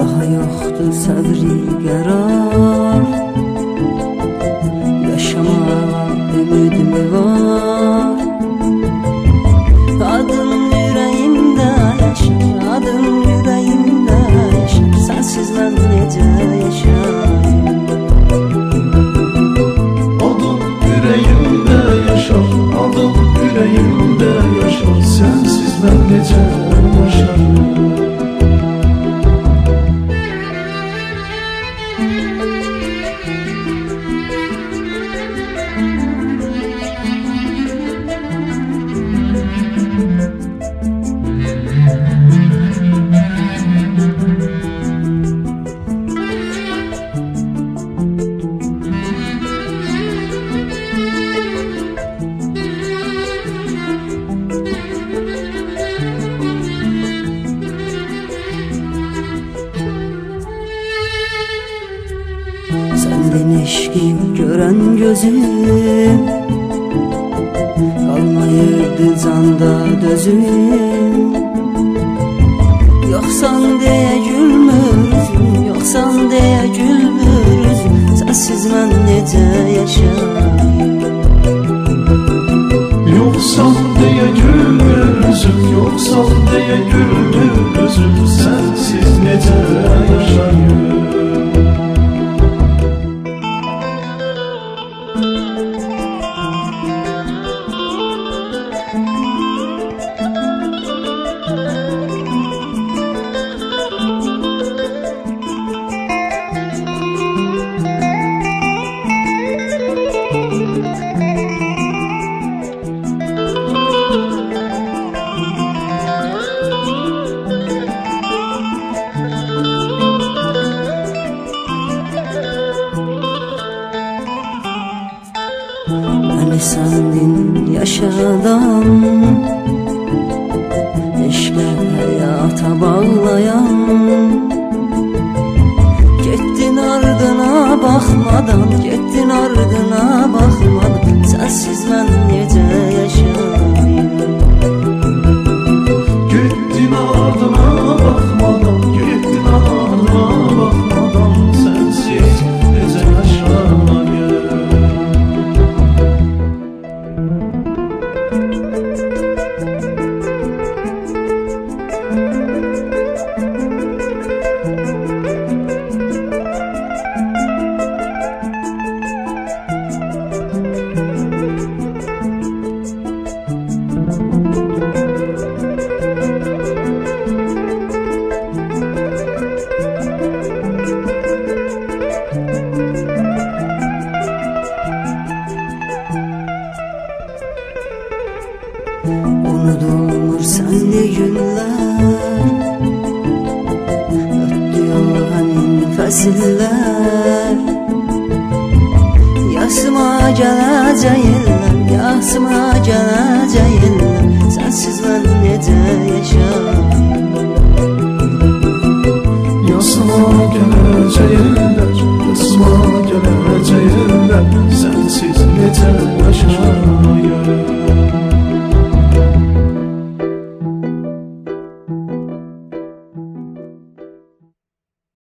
Daha yoktu sabri qərar, yaşamağa ümidimi var. Adın yüreğimde yaşar, adın yüreğimde yaşar. Sensiz ben necə yaşayım? Adın yüreğimde yaşar, adın yüreğimde yaşar. Sensiz ben necə yaşayım? Senden eşki gören gözüm, kalmayırdı canda dözüm. Yoksan diye gülmürüzüm, yoksan diye gülmürüzüm. Sensiz ben necə yaşayım? Yoksan diye gülmürüzüm, yoksan diye gülmürüzüm. Sensiz necə yaşayım? Beni sendin yaşadan, eşkle hayata bağlayan. Gittin ardına bakmadan, gittin ardına bakmadan. Sensiz ben necə yaşayım? Gittin ardına bakmadan, gittin ardına bakmadan. Sensiz necə yaşayım? Unudulmur senli günler, ötlüyor həmin fəsillər. Yaşıma gələcək illər,